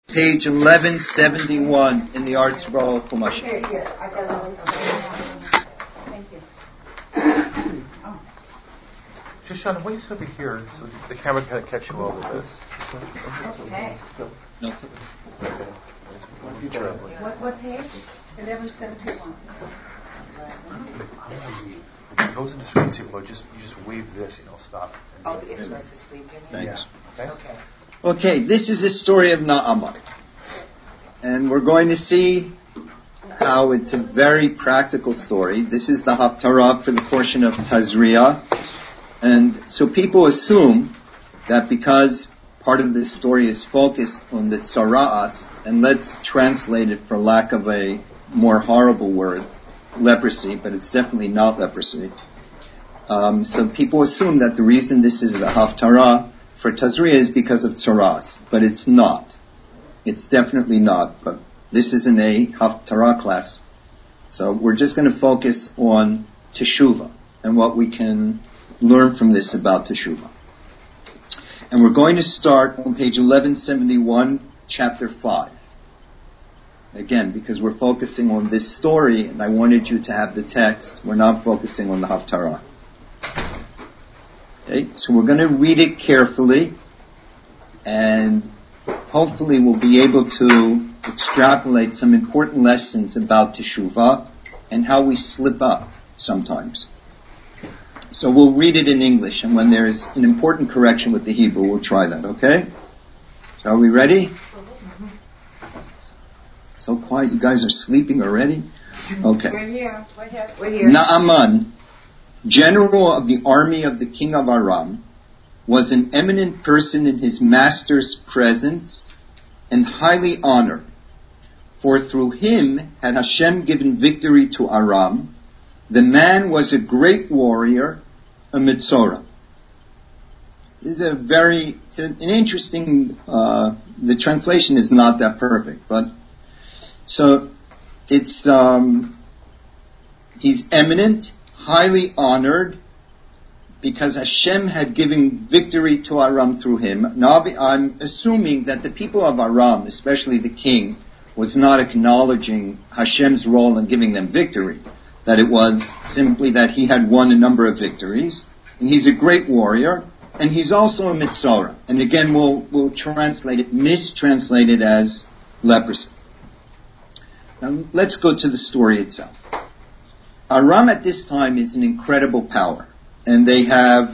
Page 1171 in the Art Scroll Chumash. Here, I got it. Thank you. Shoshana, why are you over here so the camera can catch you all of this? Okay. No. What page? 1171. When it goes into screensaver mode, you just wave this and it'll stop. Oh, it's supposed to sleep in it? Thanks. Yeah. Okay. Okay, this is the story of Naaman. And we're going to see how it's a very practical story. This is the Haftarah for the portion of Tazria. And so people assume that because part of this story is focused on the Tzara'as, and let's translate it for lack of a more horrible word, leprosy, but it's definitely not leprosy. So people assume that the reason this is the Haftarah for Tazria is because of Tzara'as, but it's not. It's definitely not, but this isn't a Haftarah class. So we're just going to focus on Teshuvah and what we can learn from this about Teshuvah. And we're going to start on page 1171, chapter 5. Again, because we're focusing on this story, and I wanted you to have the text, we're not focusing on the Haftarah. Okay, so we're going to read it carefully, and hopefully we'll be able to extrapolate some important lessons about Teshuvah and how we slip up sometimes. So we'll read it in English, and when there's an important correction with the Hebrew, we'll try that, okay? So are we ready? So quiet, you guys are sleeping already? Okay. We're here. We're here. Naaman, general of the army of the king of Aram, was an eminent person in his master's presence and highly honored. For through him had Hashem given victory to Aram. The man was a great warrior, a Metzora. This is an interesting, the translation is not that perfect, but so it's, he's eminent, highly honored, because Hashem had given victory to Aram through him. Now I'm assuming that the people of Aram, especially the king, was not acknowledging Hashem's role in giving them victory. That it was simply that he had won a number of victories, and he's a great warrior, and he's also a Metzora. And again, we'll mistranslate it as leprosy. Now let's go to the story itself. Aram at this time is an incredible power, and they're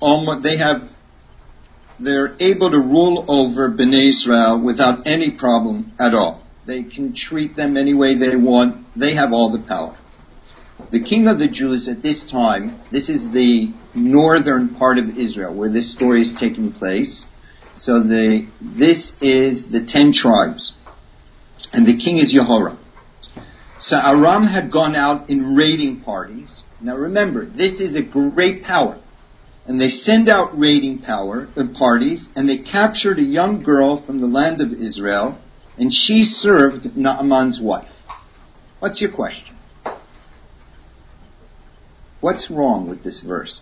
able to rule over Bnei Israel without any problem at all. They can treat them any way they want. They have all the power. The king of the Jews at this time, this is the northern part of Israel where this story is taking place. So this is the 10 tribes. And the king is Yehoram. So Aram had gone out in raiding parties. Now remember, this is a great power. And they send out raiding parties, and they captured a young girl from the land of Israel, and she served Naaman's wife. What's your question? What's wrong with this verse?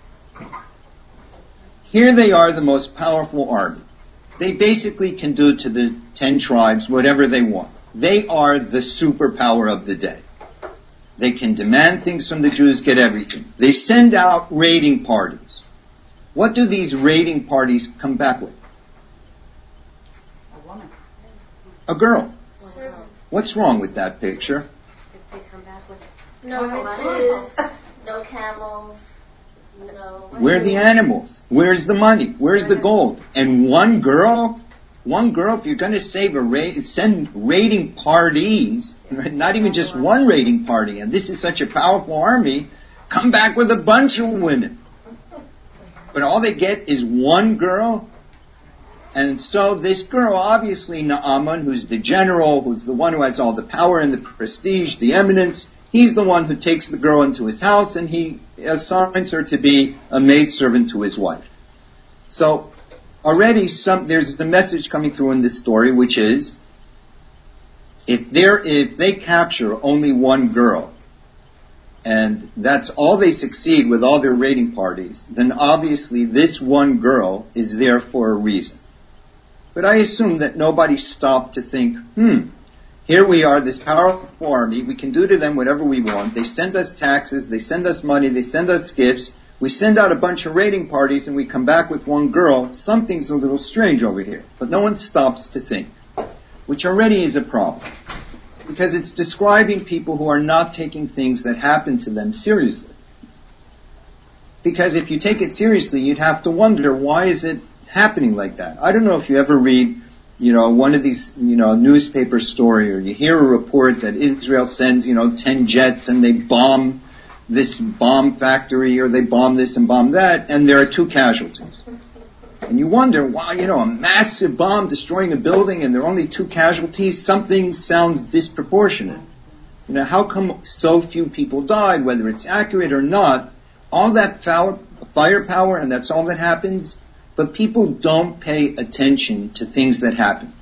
Here they are, the most powerful army. They basically can do to the 10 tribes whatever they want. They are the superpower of the day. They can demand things from the Jews, get everything. They send out raiding parties. What do these raiding parties come back with? A woman. A girl. What's wrong with that picture? If they come back with no riches, no camels, no... Where are the animals? Where's the money? Where's the gold? And one girl, if you're going to send raiding parties, not even just one raiding party, and this is such a powerful army, come back with a bunch of women. But all they get is one girl. And so this girl, obviously Naaman, who's the general, who's the one who has all the power and the prestige, the eminence, he's the one who takes the girl into his house and he assigns her to be a maidservant to his wife. So already there's the message coming through in this story, which is, if they capture only one girl, and that's all they succeed with all their raiding parties, then obviously this one girl is there for a reason. But I assume that nobody stopped to think, here we are, this powerful army, we can do to them whatever we want. They send us taxes, they send us money, they send us gifts. We send out a bunch of raiding parties and we come back with one girl. Something's a little strange over here. But no one stops to think, which already is a problem. Because it's describing people who are not taking things that happen to them seriously. Because if you take it seriously, you'd have to wonder, why is it happening like that? I don't know if you ever read, one of these, newspaper story, or you hear a report that Israel sends, 10 jets and they bomb this bomb factory, or they bomb this and bomb that, and there are 2 casualties. And you wonder, wow, a massive bomb destroying a building and there are only 2 casualties, something sounds disproportionate. How come so few people died, whether it's accurate or not? All that firepower, and that's all that happens, but people don't pay attention to things that happen.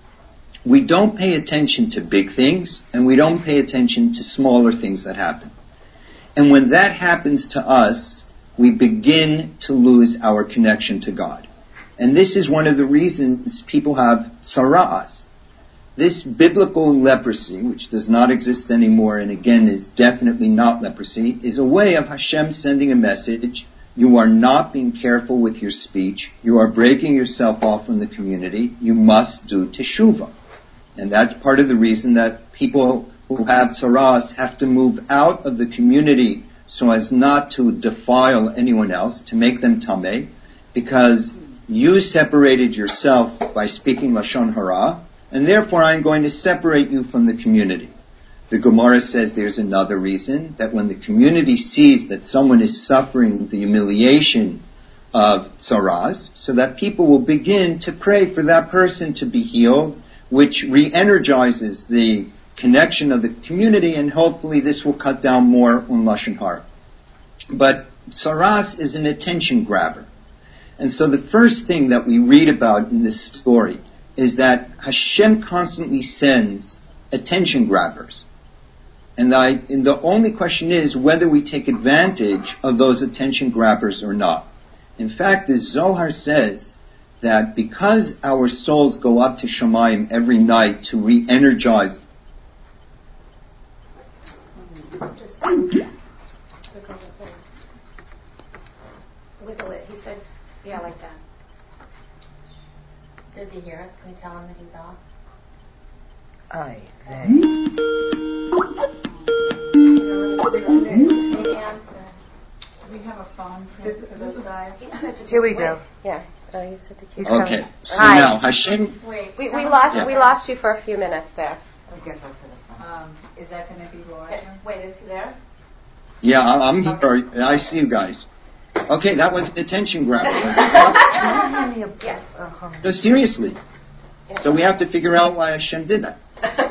We don't pay attention to big things, and we don't pay attention to smaller things that happen. And when that happens to us, we begin to lose our connection to God. And this is one of the reasons people have sara'as. This biblical leprosy, which does not exist anymore and again is definitely not leprosy, is a way of Hashem sending a message. You are not being careful with your speech. You are breaking yourself off from the community. You must do teshuvah. And that's part of the reason that people who have sara'as have to move out of the community so as not to defile anyone else, to make them tameh, because you separated yourself by speaking Lashon Hara, and therefore I'm going to separate you from the community. The Gemara says there's another reason, that when the community sees that someone is suffering the humiliation of sara'as, so that people will begin to pray for that person to be healed, which re-energizes the connection of the community, and hopefully this will cut down more on Lashon Hara. But sara'as is an attention grabber. And so the first thing that we read about in this story is that Hashem constantly sends attention grabbers. And the only question is whether we take advantage of those attention grabbers or not. In fact, the Zohar says that because our souls go up to Shamayim every night to re-energize. Wiggle it. He said, yeah, like that. Does he hear us? Can we tell him that he's off? Ay, vey. Do we have a phone for those guys? Here we go. Yeah. You said to keep Okay, so Hi. now Hashem... Wait, we lost you for a few minutes there. Is that going to be Laura? Wait, is he there? Yeah, I'm here. I see you guys. Okay, that was an attention grabber. Yes. No, seriously. So we have to figure out why Hashem did that.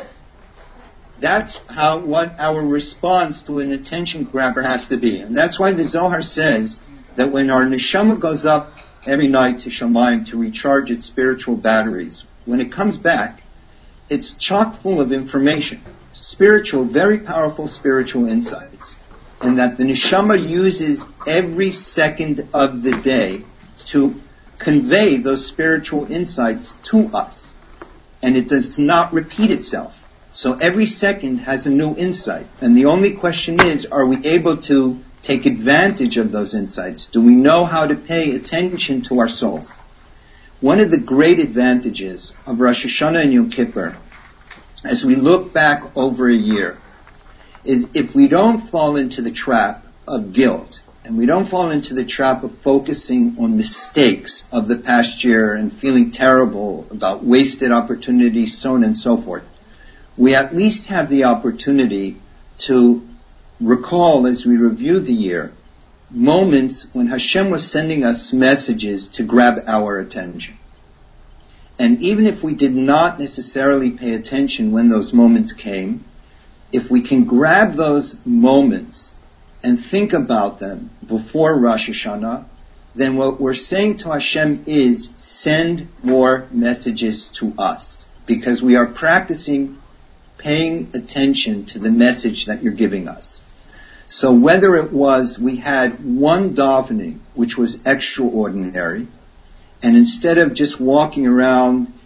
That's what our response to an attention grabber has to be. And that's why the Zohar says that when our neshama goes up every night to Shamayim to recharge its spiritual batteries, when it comes back, it's chock full of information. Spiritual, very powerful spiritual insights. And that the neshama uses every second of the day to convey those spiritual insights to us. And it does not repeat itself. So every second has a new insight. And the only question is, are we able to take advantage of those insights? Do we know how to pay attention to our souls? One of the great advantages of Rosh Hashanah and Yom Kippur, as we look back over a year, is if we don't fall into the trap of guilt, and we don't fall into the trap of focusing on mistakes of the past year and feeling terrible about wasted opportunities, so on and so forth, we at least have the opportunity to recall, as we review the year, moments when Hashem was sending us messages to grab our attention. And even if we did not necessarily pay attention when those moments came, if we can grab those moments and think about them before Rosh Hashanah, then what we're saying to Hashem is, send more messages to us, because we are practicing paying attention to the message that you're giving us. So whether it was we had one davening, which was extraordinary, and instead of just walking around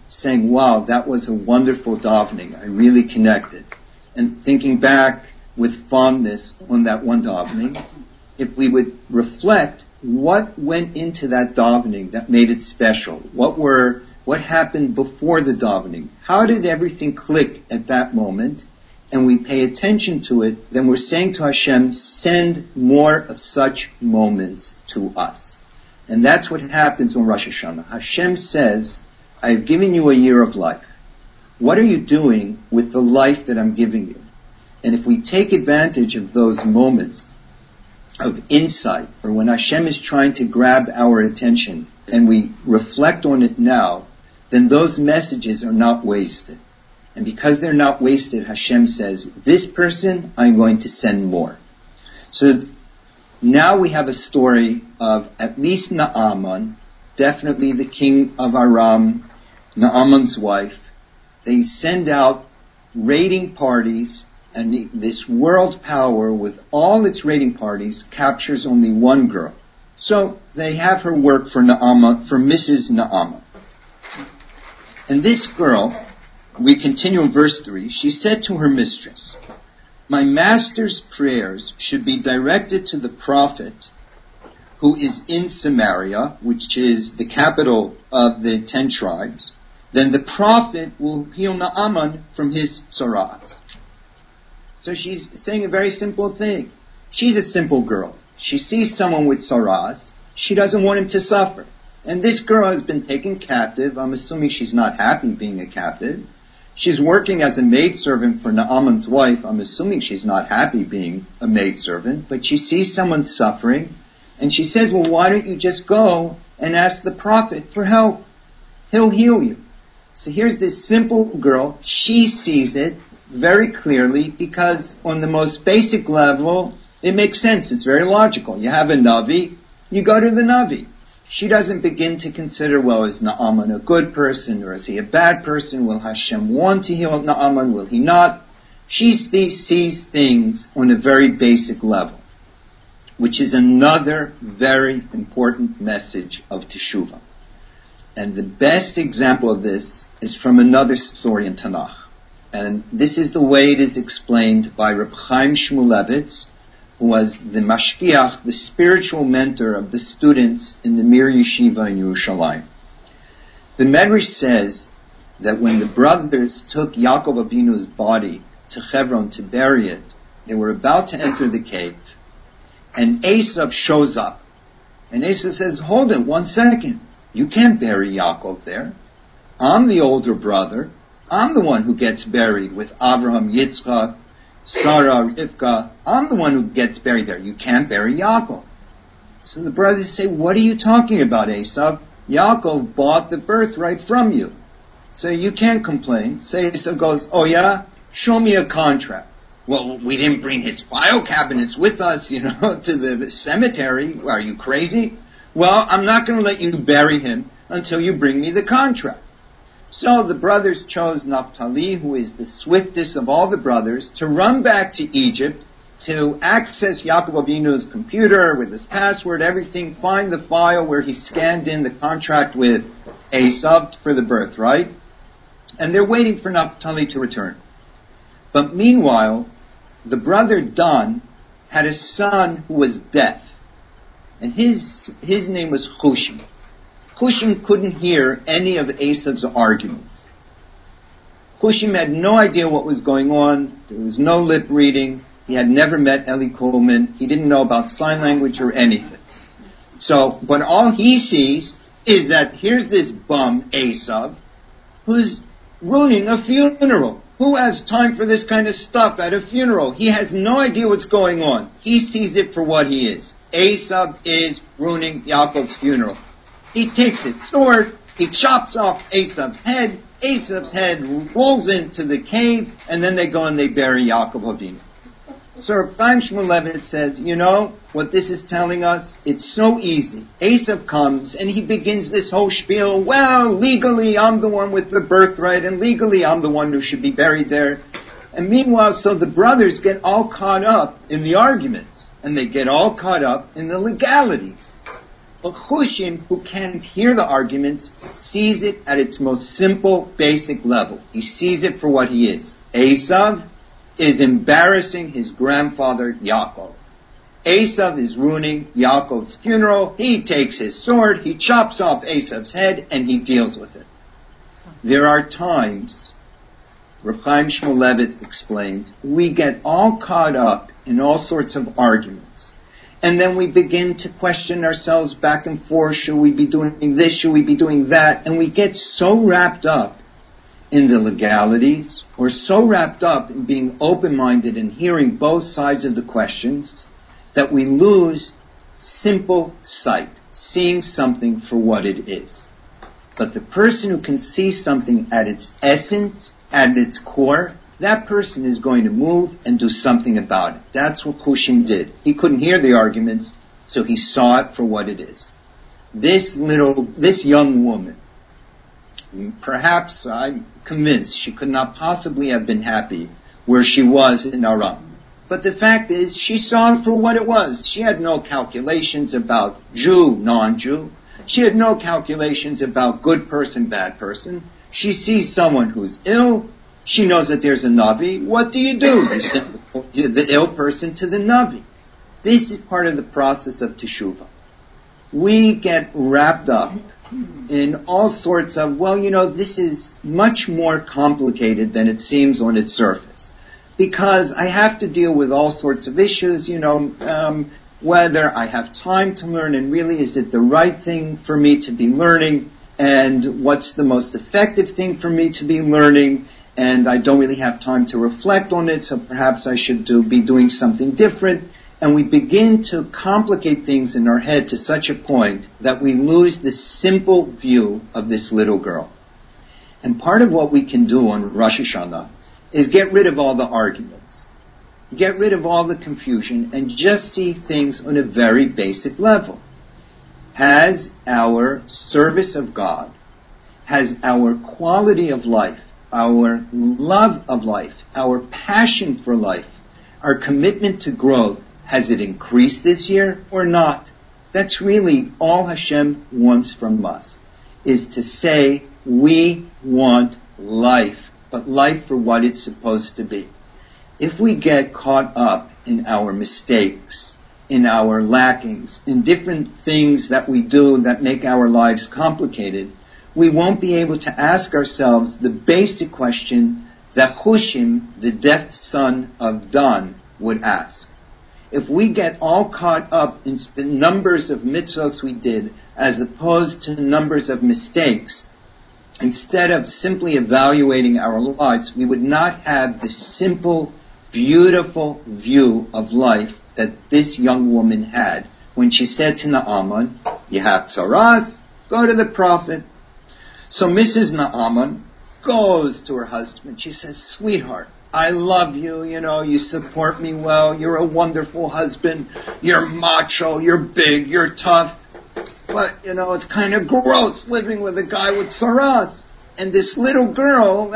saying, wow, that was a wonderful davening. I really connected. And thinking back with fondness on that one davening, if we would reflect what went into that davening that made it special, what happened before the davening, how did everything click at that moment, and we pay attention to it, then we're saying to Hashem, send more of such moments to us. And that's what happens on Rosh Hashanah. Hashem says, I have given you a year of life. What are you doing with the life that I'm giving you? And if we take advantage of those moments of insight, or when Hashem is trying to grab our attention, and we reflect on it now, then those messages are not wasted. And because they're not wasted, Hashem says, this person, I'm going to send more. So now we have a story of at least Naaman, definitely the king of Aram, Naaman's wife. They send out raiding parties, and this world power with all its raiding parties captures only one girl. So they have her work for Naaman, for Mrs. Naaman. And this girl, we continue in verse 3, she said to her mistress, my master's prayers should be directed to the prophet who is in Samaria, which is the capital of the 10 tribes. Then the prophet will heal Naaman from his tzara'at. So she's saying a very simple thing. She's a simple girl. She sees someone with tzara'at. She doesn't want him to suffer. And this girl has been taken captive. I'm assuming she's not happy being a captive. She's working as a maidservant for Naaman's wife. I'm assuming she's not happy being a maidservant. But she sees someone suffering. And she says, well, why don't you just go and ask the prophet for help? He'll heal you. So here's this simple girl. She sees it very clearly because on the most basic level, it makes sense. It's very logical. You have a Navi, you go to the Navi. She doesn't begin to consider, well, is Naaman a good person or is he a bad person? Will Hashem want to heal Naaman? Will he not? She sees things on a very basic level, which is another very important message of Teshuvah. And the best example of this is from another story in Tanakh. And this is the way it is explained by Reb Chaim Shmulevitz, who was the mashkiach, the spiritual mentor of the students in the Mir Yeshiva in Yerushalayim. The Medrash says that when the brothers took Yaakov Avinu's body to Hebron to bury it, they were about to enter the cave, and Esav shows up. And Esav says, hold it 1 second. You can't bury Yaakov there. I'm the older brother. I'm the one who gets buried with Abraham, Yitzchak, Sarah, Rivka. I'm the one who gets buried there. You can't bury Yaakov. So the brothers say, what are you talking about, Esav? Yaakov bought the birthright from you. So you can't complain. So Esav goes, oh yeah? Show me a contract. Well, we didn't bring his file cabinets with us, to the cemetery. Are you crazy? Well, I'm not going to let you bury him until you bring me the contract. So the brothers chose Naphtali, who is the swiftest of all the brothers, to run back to Egypt to access Yaakov Avinu's computer with his password, everything, find the file where he scanned in the contract with Esav for the birthright. And they're waiting for Naphtali to return. But meanwhile, the brother Dan had a son who was deaf. And his name was Hushim. Hushim couldn't hear any of Esav's arguments. Hushim had no idea what was going on. There was no lip reading. He had never met Eli Coleman. He didn't know about sign language or anything. So, but all he sees is that here's this bum, Esav, who's ruining a funeral. Who has time for this kind of stuff at a funeral? He has no idea what's going on. He sees it for what he is. Esav is ruining Yaakov's funeral. He takes his sword, he chops off Esav's head, Esav's head rolls into the cave, and then they go and they bury Yaakov Avinu. So Reb Chaim Shmulevitz says, what this is telling us? It's so easy. Esav comes and he begins this whole spiel, well, legally I'm the one with the birthright, and legally I'm the one who should be buried there. And meanwhile, so the brothers get all caught up in the arguments, and they get all caught up in the legalities. But Hushim, who can't hear the arguments, sees it at its most simple, basic level. He sees it for what he is. Esav is embarrassing his grandfather Yaakov. Esav is ruining Yaakov's funeral. He takes his sword, he chops off Esav's head, and he deals with it. There are times, Reb Chaim Shmulevitz explains, we get all caught up in all sorts of arguments. And then we begin to question ourselves back and forth. Should we be doing this? Should we be doing that? And we get so wrapped up in the legalities, or so wrapped up in being open-minded and hearing both sides of the questions, that we lose simple sight, seeing something for what it is. But the person who can see something at its essence, at its core, that person is going to move and do something about it. That's what Hushim did. He couldn't hear the arguments, so he saw it for what it is. This young woman, perhaps I'm convinced she could not possibly have been happy where she was in Aram. But the fact is, she saw it for what it was. She had no calculations about Jew, non-Jew. She had no calculations about good person, bad person. She sees someone who's ill. She knows that there's a Navi. What do? You send the ill person to the Navi. This is part of the process of Teshuvah. We get wrapped up in all sorts of, this is much more complicated than it seems on its surface. Because I have to deal with all sorts of issues, whether I have time to learn and really is it the right thing for me to be learning, and what's the most effective thing for me to be learning, and I don't really have time to reflect on it, so perhaps I should be doing something different. And we begin to complicate things in our head to such a point that we lose the simple view of this little girl. And part of what we can do on Rosh Hashanah is get rid of all the arguments, get rid of all the confusion, and just see things on a very basic level. Has our service of God, has our quality of life, our love of life, our passion for life, our commitment to growth, has it increased this year or not? That's really all Hashem wants from us, is to say we want life, but life for what it's supposed to be. If we get caught up in our mistakes, in our lackings, in different things that we do that make our lives complicated, we won't be able to ask ourselves the basic question that Hushim, the deaf son of Dan, would ask. If we get all caught up in numbers of mitzvahs we did as opposed to numbers of mistakes, instead of simply evaluating our lives, we would not have the simple, beautiful view of life that this young woman had when she said to Naaman, you have tzaras, go to the prophet. So Mrs. Naaman goes to her husband. She says, sweetheart, I love you, you support me well, you're a wonderful husband, you're macho, you're big, you're tough, but, it's kind of gross living with a guy with tzaras. And this little girl,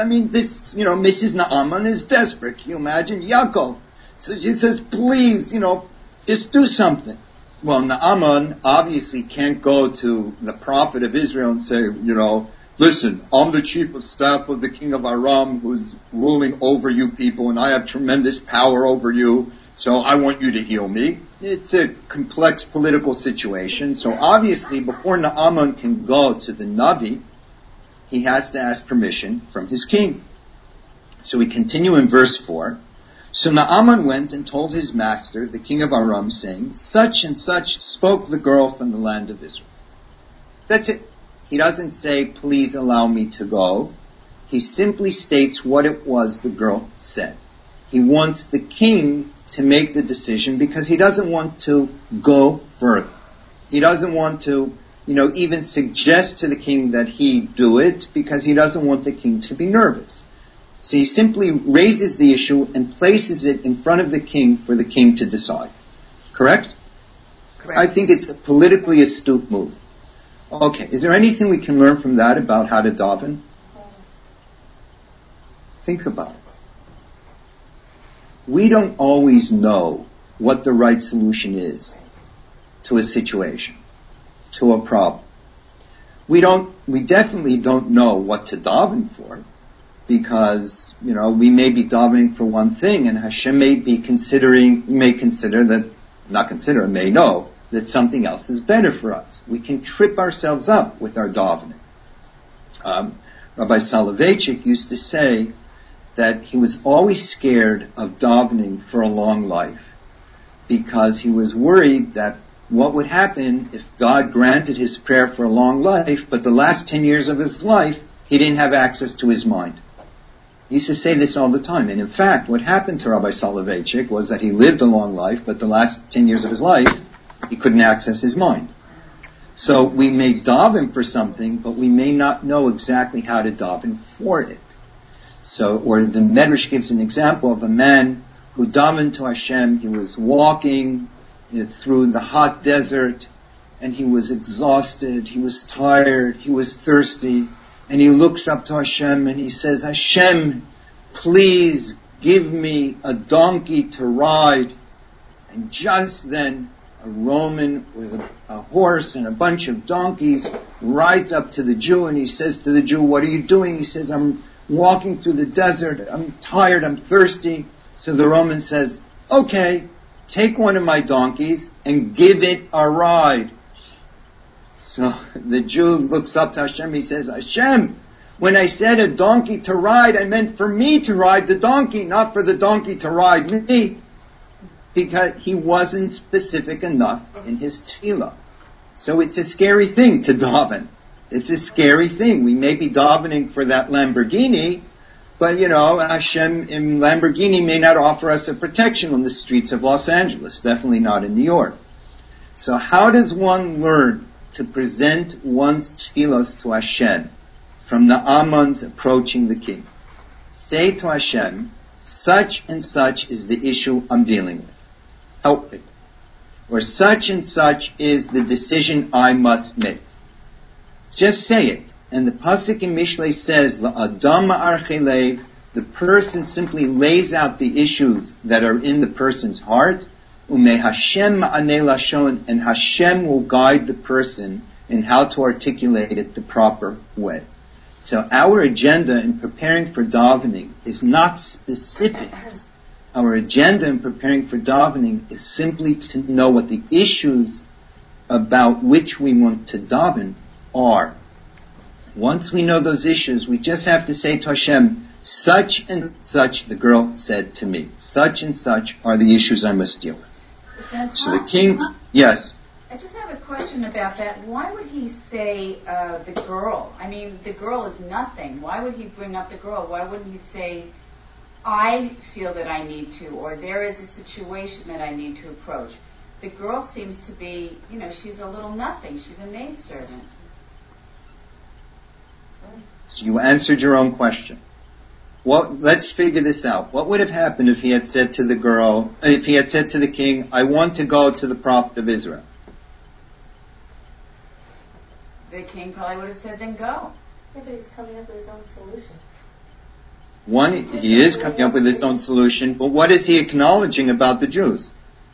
Mrs. Naaman is desperate. Can you imagine? Yaakov. So she says, please, just do something. Well, Naaman obviously can't go to the prophet of Israel and say, listen, I'm the chief of staff of the king of Aram who's ruling over you people, and I have tremendous power over you, so I want you to heal me. It's a complex political situation. So obviously, before Naaman can go to the Navi, he has to ask permission from his king. So we continue in verse 4. So Naaman went and told his master, the king of Aram, saying, such and such spoke the girl from the land of Israel. That's it. He doesn't say, please allow me to go. He simply states what it was the girl said. He wants the king to make the decision because he doesn't want to go further. He doesn't want to, even suggest to the king that he do it because he doesn't want the king to be nervous. So he simply raises the issue and places it in front of the king for the king to decide. Correct? Correct. I think it's a politically astute move. Okay, is there anything we can learn from that about how to daven? Think about it. We don't always know what the right solution is to a situation. to a problem. We definitely don't know what to daven for, because, we may be davening for one thing, and Hashem may know that something else is better for us. We can trip ourselves up with our davening. Rabbi Soloveitchik used to say that he was always scared of davening for a long life, because he was worried that what would happen if God granted his prayer for a long life, but the last 10 years of his life, he didn't have access to his mind. He used to say this all the time. And in fact, what happened to Rabbi Soloveitchik was that he lived a long life, but the last 10 years of his life, he couldn't access his mind. So we may daven for something, but we may not know exactly how to daven for it. Or the Medrash gives an example of a man who davened to Hashem. He was walking through the hot desert, and he was exhausted, he was tired, he was thirsty, and he looks up to Hashem and he says, Hashem, please give me a donkey to ride. And just then, a Roman with a horse and a bunch of donkeys rides up to the Jew, and he says to the Jew, what are you doing? He says, I'm walking through the desert, I'm tired, I'm thirsty. So the Roman says, okay, take one of my donkeys and give it a ride. So the Jew looks up to Hashem, he says, Hashem, when I said a donkey to ride, I meant for me to ride the donkey, not for the donkey to ride me. Because he wasn't specific enough in his tefillah. So it's a scary thing to daven. It's a scary thing. We may be davening for that Lamborghini, but Hashem in Lamborghini may not offer us a protection on the streets of Los Angeles, definitely not in New York. So how does one learn to present one's tefillos to Hashem from the Amans approaching the king? Say to Hashem, such and such is the issue I'm dealing with. Help me. Or such and such is the decision I must make. Just say it. And the Pasuk in Mishlei says, L'adam ma'archelev, the person simply lays out the issues that are in the person's heart, Ume Hashem ma'anei lashon, and Hashem will guide the person in how to articulate it the proper way. So our agenda in preparing for davening is not specific. Our agenda in preparing for davening is simply to know what the issues about which we want to daven are. Once we know those issues, we just have to say to Hashem, such and such, the girl said to me, such and such are the issues I must deal with. So the king, yes? I just have a question about that. Why would he say the girl? I mean, the girl is nothing. Why would he bring up the girl? Why wouldn't he say, I feel that I need to, or there is a situation that I need to approach? The girl seems to be, she's a little nothing. She's a maidservant. So you answered your own question. Let's figure this out. What would have happened if he had said to the king, I want to go to the prophet of Israel? The king probably would have said, then go. Yeah, but he's coming up with his own solution. He is coming up with his own solution, but what is he acknowledging about the Jews?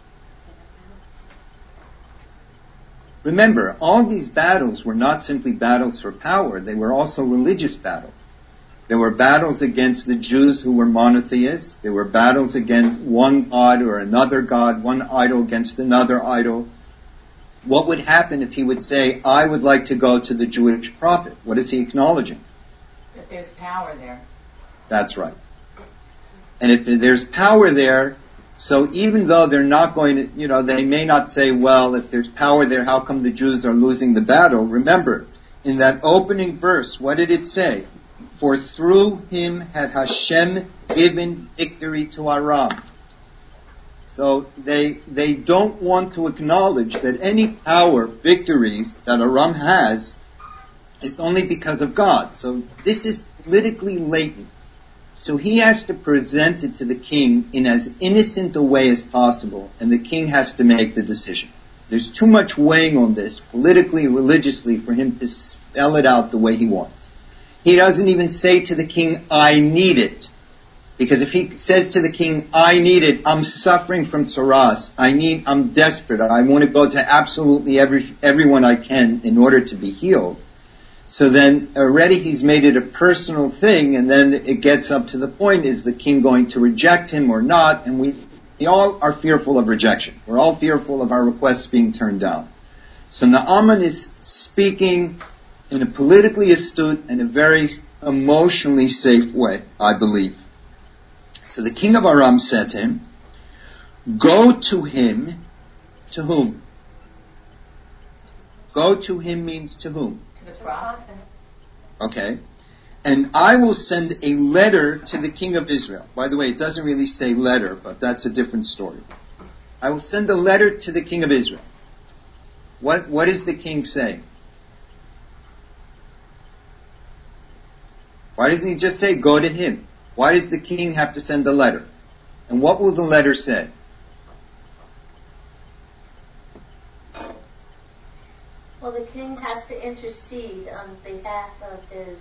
Remember, all these battles were not simply battles for power, they were also religious battles. There were battles against the Jews who were monotheists, there were battles against one god or another god, one idol against another idol. What would happen if he would say, I would like to go to the Jewish prophet? What is he acknowledging? That there's power there. That's right. And if there's power there, so even though they're not going to, they may not say, well, if there's power there, how come the Jews are losing the battle? Remember, in that opening verse, what did it say? For through him had Hashem given victory to Aram. So they don't want to acknowledge that any power, victories that Aram has is only because of God. So this is politically latent. So he has to present it to the king in as innocent a way as possible, and the king has to make the decision. There's too much weighing on this, politically, religiously, for him to spell it out the way he wants. He doesn't even say to the king, I need it. Because if he says to the king, I need it, I'm suffering from tsaras, I'm desperate, I want to go to absolutely everyone I can in order to be healed. So then already he's made it a personal thing, and then it gets up to the point, is the king going to reject him or not? And we all are fearful of rejection. We're all fearful of our requests being turned down. So Naaman is speaking in a politically astute and a very emotionally safe way, I believe. So the king of Aram said to him, go to him, to whom? Go to him means to whom? To the prophet. Okay. And I will send a letter to the king of Israel. By the way, it doesn't really say letter, but that's a different story. I will send a letter to the king of Israel. What is the king saying? Why doesn't he just say, go to him? Why does the king have to send a letter? And what will the letter say? Well, the king has to intercede on behalf of his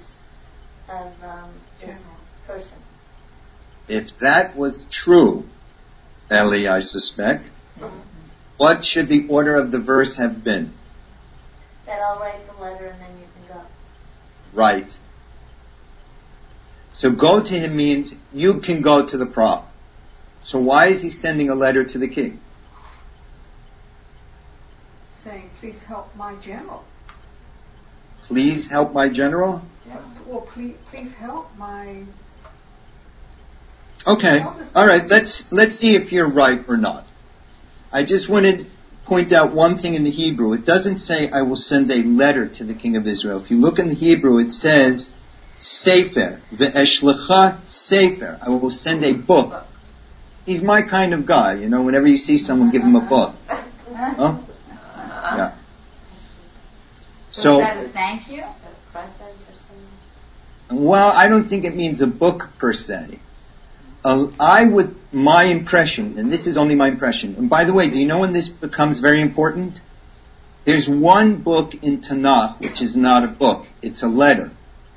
person. If that was true, Ellie, I suspect, what should the order of the verse have been? That I'll write the letter and then you can go. Right. So go to him means you can go to the prophet. So why is he sending a letter to the king? Saying, please help my general. Please help my general? Yeah. Well, please help my... Okay. All right. Let's see if you're right or not. I just wanted to point out one thing in the Hebrew. It doesn't say I will send a letter to the king of Israel. If you look in the Hebrew, it says Sefer, ve'eshlecha sefer. I will send a book. He's my kind of guy. You know, whenever you see someone, give him a book. Huh? Yeah. So is that a thank you? Well, I don't think it means a book per se. My impression, and this is only my impression, and by the way, do you know when this becomes very important? There's one book in Tanakh which is not a book. It's a letter.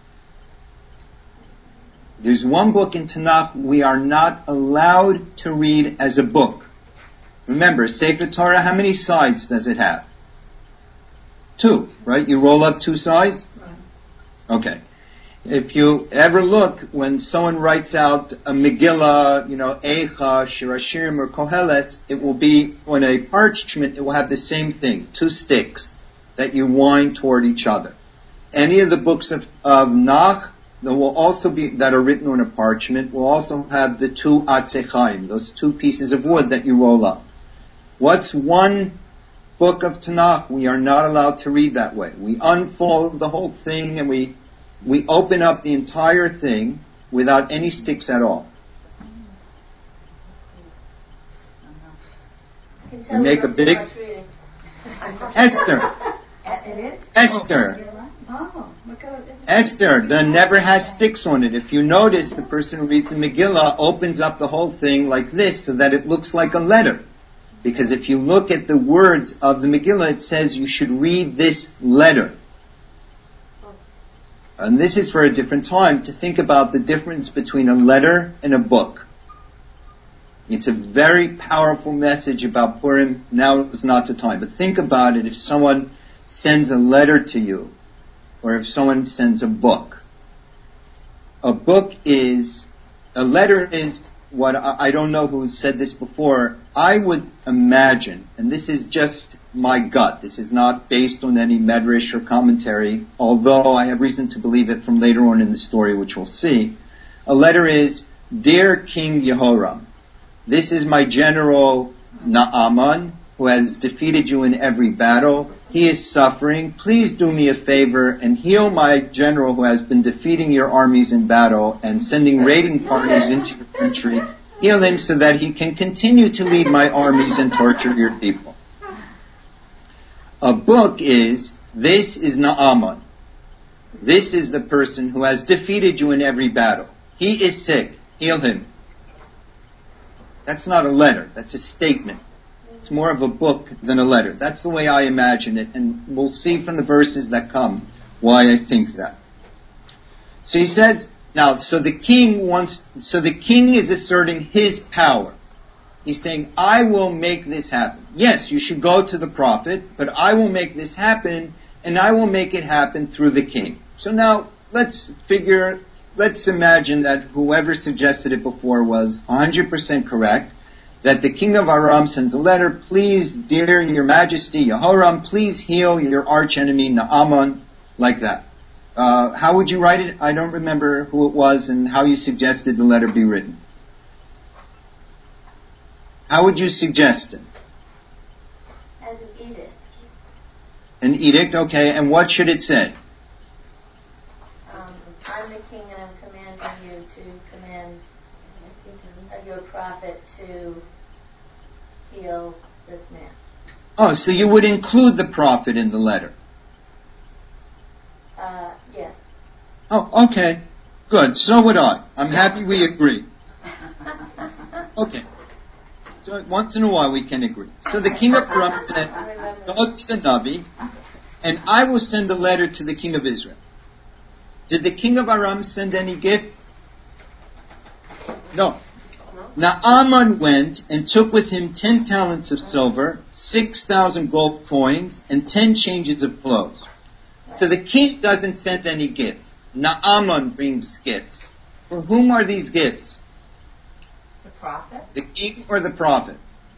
There's one book in Tanakh we are not allowed to read as a book. Remember, Sefer Torah, how many sides does it have? 2, right? You roll up 2 sides? Okay. If you ever look, when someone writes out a Megillah, Eicha, Shirashirim, or Koheles, it will be, on a parchment, it will have the same thing, 2 sticks that you wind toward each other. Any of the books of Nach, that are written on a parchment, will also have the 2 Atzechaim, those 2 pieces of wood that you roll up. What's one book of Tanakh we are not allowed to read that way? We unfold the whole thing and we open up the entire thing without any sticks at all. We make a big... Esther. It is? Esther. Oh, look at it. Esther, that never has sticks on it. If you notice, the person who reads the Megillah opens up the whole thing like this so that it looks like a letter. Because if you look at the words of the Megillah, it says you should read this letter. And this is for a different time, to think about the difference between a letter and a book. It's a very powerful message about Purim. Now is not the time. But think about it if someone sends a letter to you, or if someone sends a book. A letter is what, I don't know who said this before, I would imagine, and this is just my gut, this is not based on any medrash or commentary, although I have reason to believe it from later on in the story, which we'll see. A letter is, Dear King Yehoram, this is my general Naaman, who has defeated you in every battle. He is suffering. Please do me a favor and heal my general who has been defeating your armies in battle and sending raiding parties into your country. Heal him so that he can continue to lead my armies and torture your people. A book is, this is Naaman. This is the person who has defeated you in every battle. He is sick. Heal him. That's not a letter. That's a statement. It's more of a book than a letter. That's the way I imagine it, and we'll see from the verses that come why I think that. So he says, Now, so the king is asserting his power. He's saying, I will make this happen. Yes, you should go to the prophet, but I will make this happen, and I will make it happen through the king. So now, let's imagine that whoever suggested it before was 100% correct, that the king of Aram sends a letter, please, dear your majesty, Yehoram, please heal your archenemy, Naaman, like that. How would you write it? I don't remember who it was and how you suggested the letter be written. How would you suggest it? As an edict. An edict, okay. And what should it say? I'm the king and I'm commanding you to command your prophet to heal this man. Oh, so you would include the prophet in the letter? Yes. Oh, okay. Good. So would I. I'm happy we agree. Okay. So once in a while we can agree. So the king of Aram said, go to the Navi, and I will send a letter to the king of Israel. Did the king of Aram send any gift? No. Naaman went and took with him 10 talents of silver, 6,000 gold coins, and 10 changes of clothes. So the king doesn't send any gifts. Naaman brings gifts. For whom are these gifts? The prophet? The king or the prophet?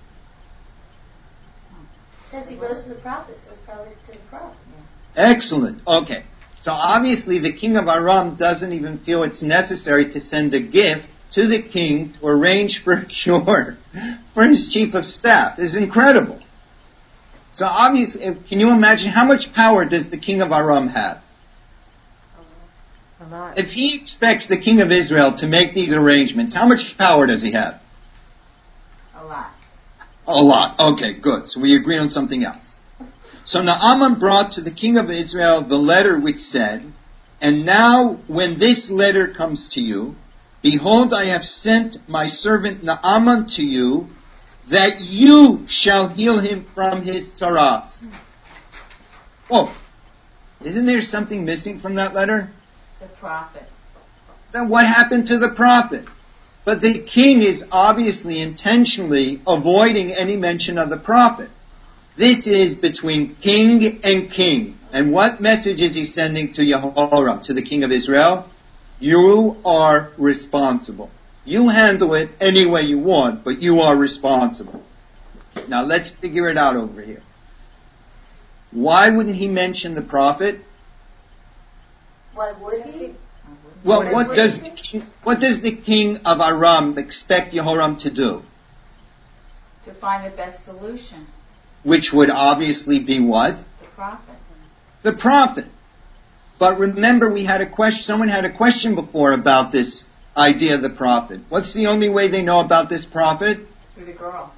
Says he goes to the prophet, so it's probably to the prophet. Excellent. Okay. So obviously the king of Aram doesn't even feel it's necessary to send a gift to the king to arrange for a cure for his chief of staff. It's incredible. So obviously, can you imagine how much power does the king of Aram have? A lot. If he expects the king of Israel to make these arrangements, how much power does he have? A lot. A lot. Okay, good. So we agree on something else. So Naaman brought to the king of Israel the letter which said, and now when this letter comes to you, behold, I have sent my servant Naaman to you, that you shall heal him from his tsaras. Oh, isn't there something missing from that letter? The prophet. Then what happened to the prophet? But the king is obviously intentionally avoiding any mention of the prophet. This is between king and king. And what message is he sending to Yehoram, to the king of Israel? You are responsible. You handle it any way you want, but you are responsible. Now let's figure it out over here. Why wouldn't he mention the prophet? Why would he? Well, what does the king of Aram expect Yehoram to do? To find the best solution. Which would obviously be what? The prophet. The prophet. But remember, someone had a question before about this idea of the prophet. What's the only way they know about this prophet? Through the girl.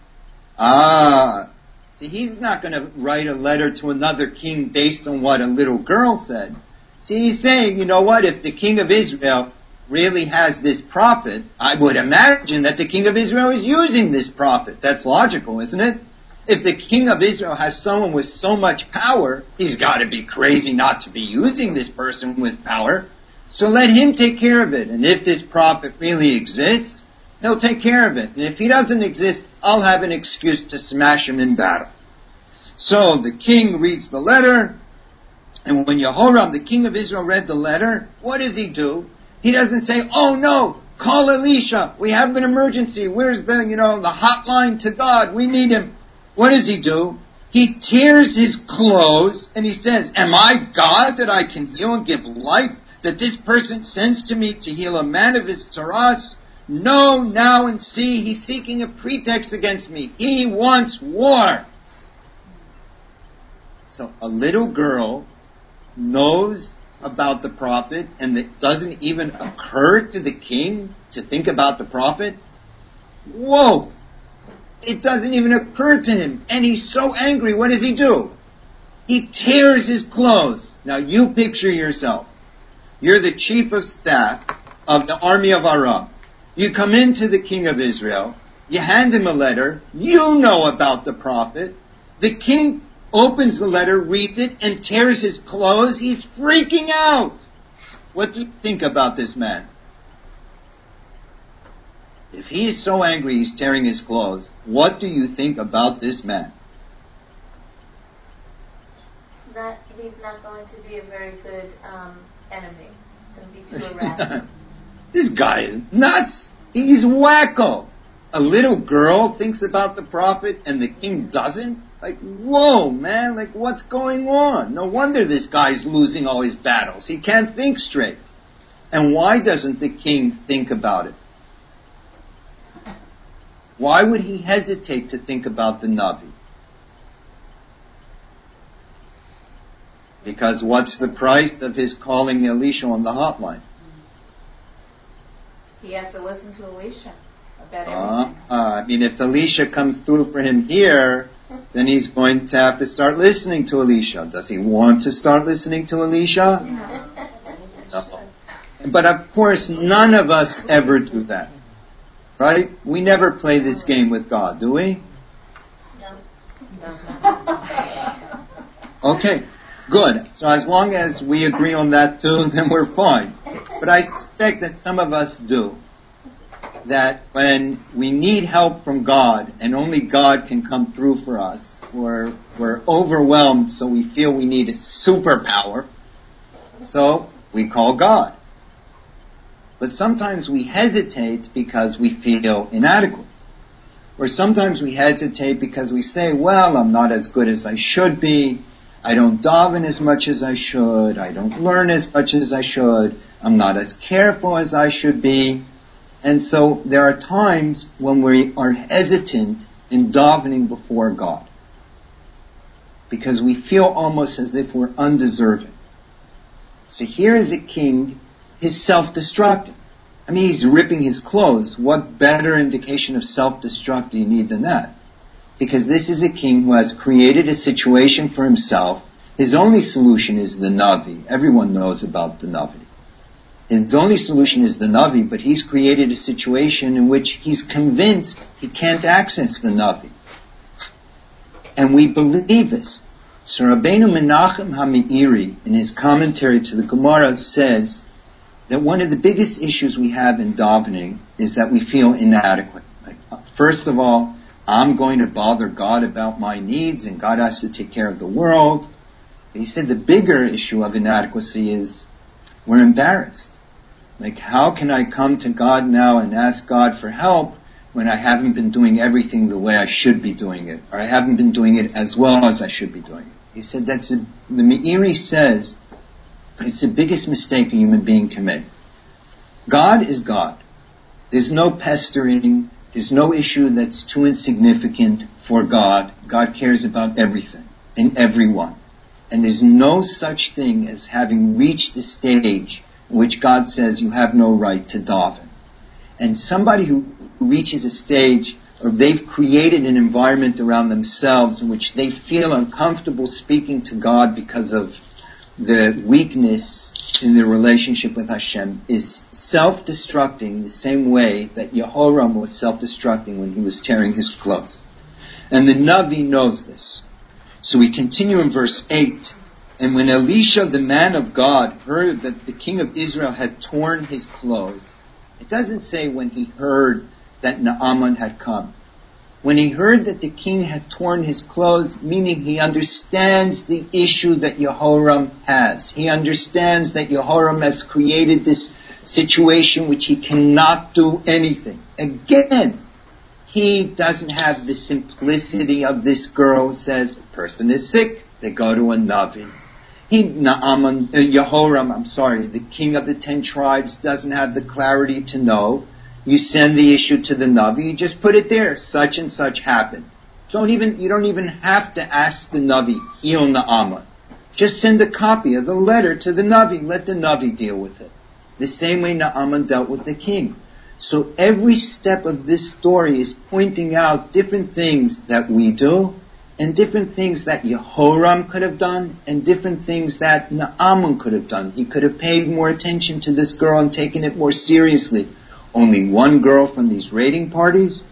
See, he's not going to write a letter to another king based on what a little girl said. See, he's saying, you know what, if the king of Israel really has this prophet, I would imagine that the king of Israel is using this prophet. That's logical, isn't it? If the king of Israel has someone with so much power, he's got to be crazy not to be using this person with power. So let him take care of it. And if this prophet really exists, he'll take care of it. And if he doesn't exist, I'll have an excuse to smash him in battle. So the king reads the letter, and when Yehoram, the king of Israel, read the letter, what does he do? He doesn't say, oh no, call Elisha. We have an emergency. Where's the hotline to God? We need him. What does he do? He tears his clothes and he says, am I God that I can heal and give life? That this person sends to me to heal a man of his tsaras? No, now and see, he's seeking a pretext against me. He wants war. So a little girl knows about the prophet and it doesn't even occur to the king to think about the prophet? Whoa! It doesn't even occur to him. And he's so angry. What does he do? He tears his clothes. Now you picture yourself. You're the chief of staff of the army of Aram. You come into the king of Israel. You hand him a letter. You know about the prophet. The king opens the letter, reads it, and tears his clothes. He's freaking out. What do you think about this man? If he is so angry he's tearing his clothes, what do you think about this man? He's not going to be a very good enemy. He's going to be too irrational. This guy is nuts. He's wacko. A little girl thinks about the prophet and the king doesn't? Like, whoa, man, like, what's going on? No wonder this guy's losing all his battles. He can't think straight. And why doesn't the king think about it? Why would he hesitate to think about the Navi? Because what's the price of his calling Elisha on the hotline? He has to listen to Elisha about everything. I mean, if Elisha comes through for him here, then he's going to have to start listening to Elisha. Does he want to start listening to Elisha? No. But of course, none of us ever do that. Right? We never play this game with God, do we? No. Okay, good. So as long as we agree on that too, then we're fine. But I suspect that some of us do. That when we need help from God, and only God can come through for us, or we're overwhelmed so we feel we need a superpower, so we call God. But sometimes we hesitate because we feel inadequate. Or sometimes we hesitate because we say, well, I'm not as good as I should be. I don't daven as much as I should. I don't learn as much as I should. I'm not as careful as I should be. And so there are times when we are hesitant in davening before God. Because we feel almost as if we're undeserving. So here is a king. He's self-destructive. I mean, he's ripping his clothes. What better indication of self-destruct do you need than that? Because this is a king who has created a situation for himself. His only solution is the Navi. Everyone knows about the Navi. His only solution is the Navi, but he's created a situation in which he's convinced he can't access the Navi. And we believe this. So Rabbeinu Menachem HaMeiri, in his commentary to the Gemara, says that one of the biggest issues we have in davening is that we feel inadequate. Like, first of all, I'm going to bother God about my needs, and God has to take care of the world. But he said the bigger issue of inadequacy is we're embarrassed. Like, how can I come to God now and ask God for help when I haven't been doing everything the way I should be doing it, or I haven't been doing it as well as I should be doing it? He said the Meiri says it's the biggest mistake a human being can make. God is God. There's no pestering. There's no issue that's too insignificant for God. God cares about everything and everyone. And there's no such thing as having reached the stage in which God says you have no right to daven. And somebody who reaches a stage, or they've created an environment around themselves in which they feel uncomfortable speaking to God because of the weakness in their relationship with Hashem, is self-destructing the same way that Yehoram was self-destructing when he was tearing his clothes. And the Navi knows this. So we continue in verse 8. And when Elisha, the man of God, heard that the king of Israel had torn his clothes, it doesn't say when he heard that Naaman had come. When he heard that the king had torn his clothes, meaning he understands the issue that Yehoram has. He understands that Yehoram has created this situation which he cannot do anything. Again, he doesn't have the simplicity of this girl who says, a person is sick, they go to a Navi. Yehoram, the king of the 10 tribes, doesn't have the clarity to know. You send the issue to the Navi, you just put it there, such and such happened. You don't even have to ask the Navi, heal Naaman. Just send a copy of the letter to the Navi, let the Navi deal with it. The same way Naaman dealt with the king. So every step of this story is pointing out different things that we do, and different things that Yehoram could have done, and different things that Naaman could have done. He could have paid more attention to this girl and taken it more seriously. Only one girl from these raiding parties.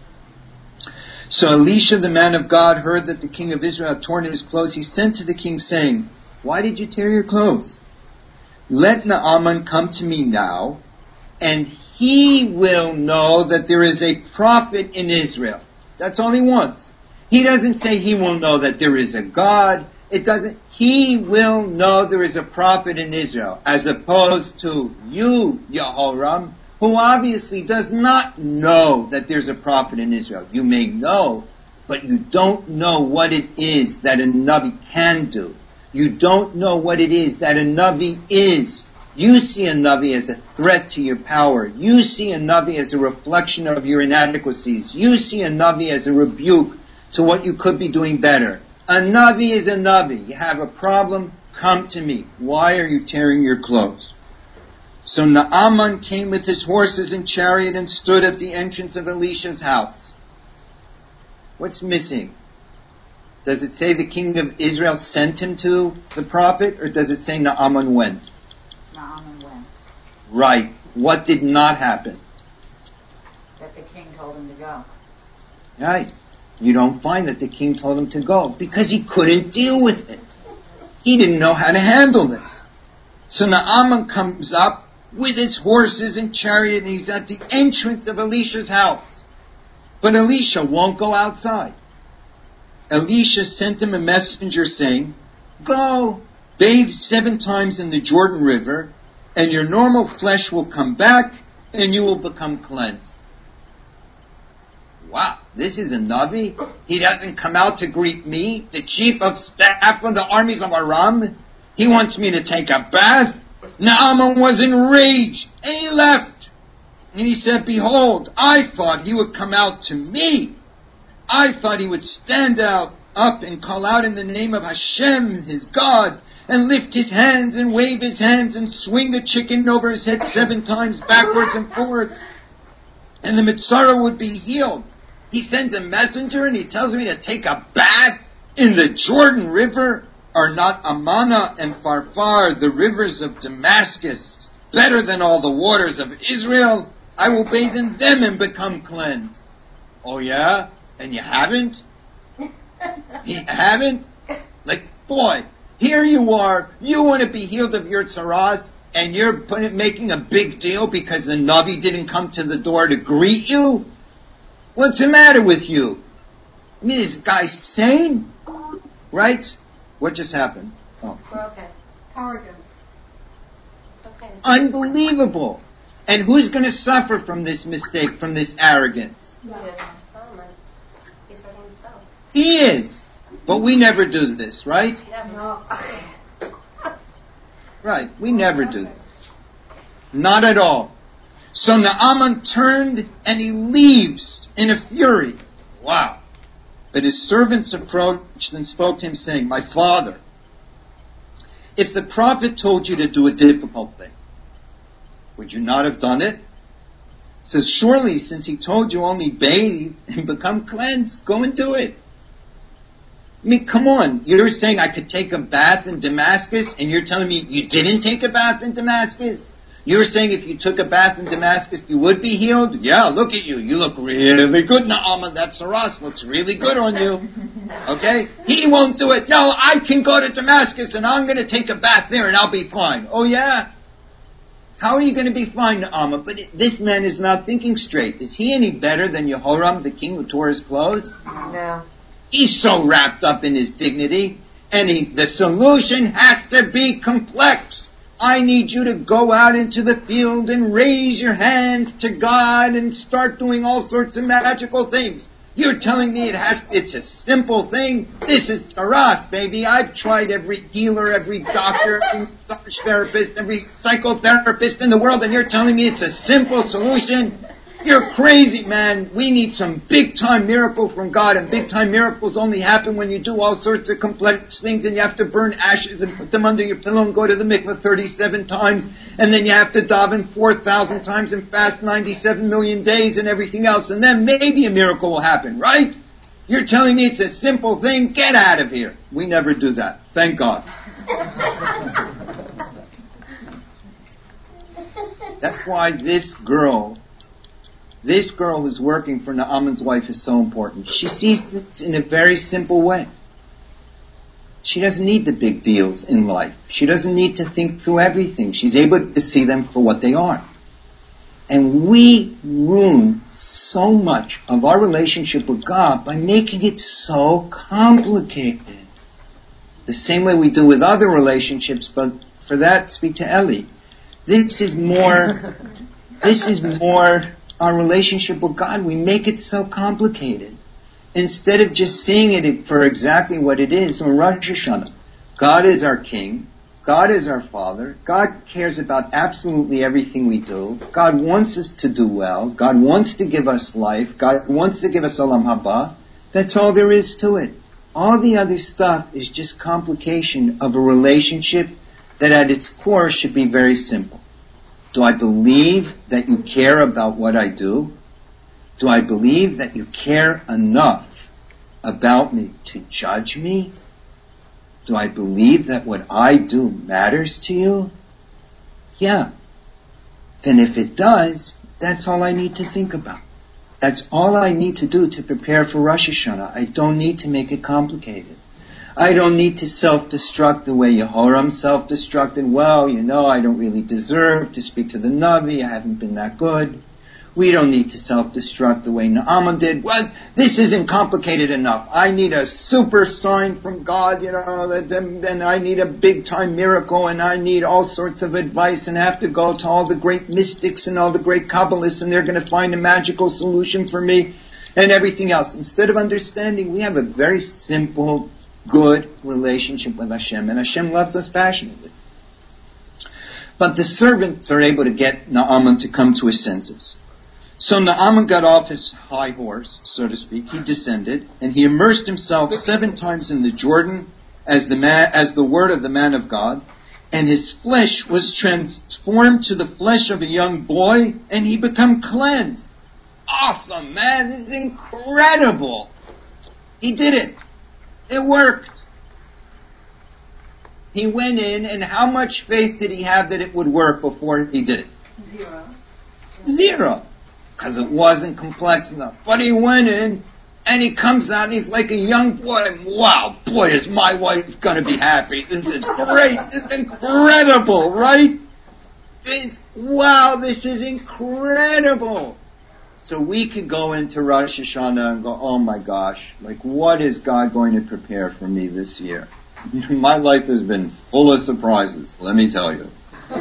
So Elisha, the man of God, heard that the king of Israel had torn his clothes. He sent to the king saying, why did you tear your clothes? Let Naaman come to me now and he will know that there is a prophet in Israel. That's all he wants. He doesn't say he will know that there is a God. It doesn't. He will know there is a prophet in Israel, as opposed to you, Yehoram, who obviously does not know that there's a prophet in Israel. You may know, but you don't know what it is that a Navi can do. You don't know what it is that a Navi is. You see a Navi as a threat to your power. You see a Navi as a reflection of your inadequacies. You see a Navi as a rebuke to what you could be doing better. A Navi is a Navi. You have a problem, come to me. Why are you tearing your clothes? So Naaman came with his horses and chariot and stood at the entrance of Elisha's house. What's missing? Does it say the king of Israel sent him to the prophet, or does it say Naaman went? Naaman went. Right. What did not happen? That the king told him to go. Right. You don't find that the king told him to go because he couldn't deal with it. He didn't know how to handle this. So Naaman comes up with his horses and chariot, and he's at the entrance of Elisha's house. But Elisha won't go outside. Elisha sent him a messenger saying, go, bathe 7 times in the Jordan River, and your normal flesh will come back, and you will become cleansed. Wow, this is a Navi? He doesn't come out to greet me, the chief of staff of the armies of Aram? He wants me to take a bath? Naaman was enraged, and he left. And he said, behold, I thought he would come out to me. I thought he would stand up and call out in the name of Hashem, his God, and lift his hands and wave his hands and swing a chicken over his head 7 times backwards and forward. And the Mitzvah would be healed. He sends a messenger and he tells me to take a bath in the Jordan River. Are not Amana and Pharpar, the rivers of Damascus, better than all the waters of Israel? I will bathe in them and become cleansed. Oh yeah? And you haven't? You haven't? Like, boy, here you are. You want to be healed of your tzaras, and you're making a big deal because the Navi didn't come to the door to greet you? What's the matter with you? I mean, this guy's sane? Right? What just happened? Oh. We're okay. Arrogance. It's okay. Unbelievable. And who's going to suffer from this mistake, from this arrogance? Yeah. He's hurting himself. He is. But we never do this, right? No. Right. We never do this. Not at all. So Naaman turned and he leaves in a fury. Wow. But his servants approached and spoke to him, saying, my father, if the prophet told you to do a difficult thing, would you not have done it? He says, surely, since he told you only bathe and become cleansed, go and do it. I mean, come on. You're saying I could take a bath in Damascus, and you're telling me you didn't take a bath in Damascus? You're saying if you took a bath in Damascus, you would be healed? Yeah, look at you. You look really good, Naaman. That saras looks really good on you. Okay? He won't do it. No, I can go to Damascus, and I'm going to take a bath there, and I'll be fine. Oh, yeah? How are you going to be fine, Naaman? But this man is not thinking straight. Is he any better than Yehoram, the king who tore his clothes? No. He's so wrapped up in his dignity. And the solution has to be complex. I need you to go out into the field and raise your hands to God and start doing all sorts of magical things. You're telling me it's a simple thing? This is Taras, baby. I've tried every healer, every doctor, every massage therapist, every psychotherapist in the world, and you're telling me it's a simple solution? You're crazy, man. We need some big-time miracle from God, and big-time miracles only happen when you do all sorts of complex things, and you have to burn ashes and put them under your pillow and go to the mikveh 37 times, and then you have to daven 4,000 times and fast 97 million days and everything else, and then maybe a miracle will happen, right? You're telling me it's a simple thing? Get out of here. We never do that. Thank God. That's why this girl who's working for Naaman's wife is so important. She sees it in a very simple way. She doesn't need the big deals in life. She doesn't need to think through everything. She's able to see them for what they are. And we ruin so much of our relationship with God by making it so complicated. The same way we do with other relationships, but for that, speak to Ellie. This is more our relationship with God. We make it so complicated. Instead of just seeing it for exactly what it is on Rosh Hashanah. God is our King. God is our Father. God cares about absolutely everything we do. God wants us to do well. God wants to give us life. God wants to give us Olam Haba. That's all there is to it. All the other stuff is just complication of a relationship that at its core should be very simple. Do I believe that you care about what I do? Do I believe that you care enough about me to judge me? Do I believe that what I do matters to you? Yeah. Then if it does, that's all I need to think about. That's all I need to do to prepare for Rosh Hashanah. I don't need to make it complicated. I don't need to self-destruct the way Yehoram self-destructed. Well, I don't really deserve to speak to the Navi. I haven't been that good. We don't need to self-destruct the way Naaman did. Well, this isn't complicated enough. I need a super sign from God, and I need a big-time miracle, and I need all sorts of advice, and I have to go to all the great mystics and all the great Kabbalists, and they're going to find a magical solution for me, and everything else. Instead of understanding, we have a very simple, good relationship with Hashem, and Hashem loves us passionately. But the servants are able to get Naaman to come to his senses. So Naaman got off his high horse, so to speak. He descended, and he immersed himself 7 times in the Jordan as the word of the man of God, and his flesh was transformed to the flesh of a young boy, and he became cleansed. Awesome, man! This is incredible! He did it. It worked. He went in, and how much faith did he have that it would work before he did it? 0. Because it wasn't complex enough. But he went in, and he comes out, and he's like a young boy. Wow, boy, is my wife going to be happy. This is great. This is incredible, right? Wow, this is incredible. So we could go into Rosh Hashanah and go, oh my gosh, what is God going to prepare for me this year? My life has been full of surprises, let me tell you.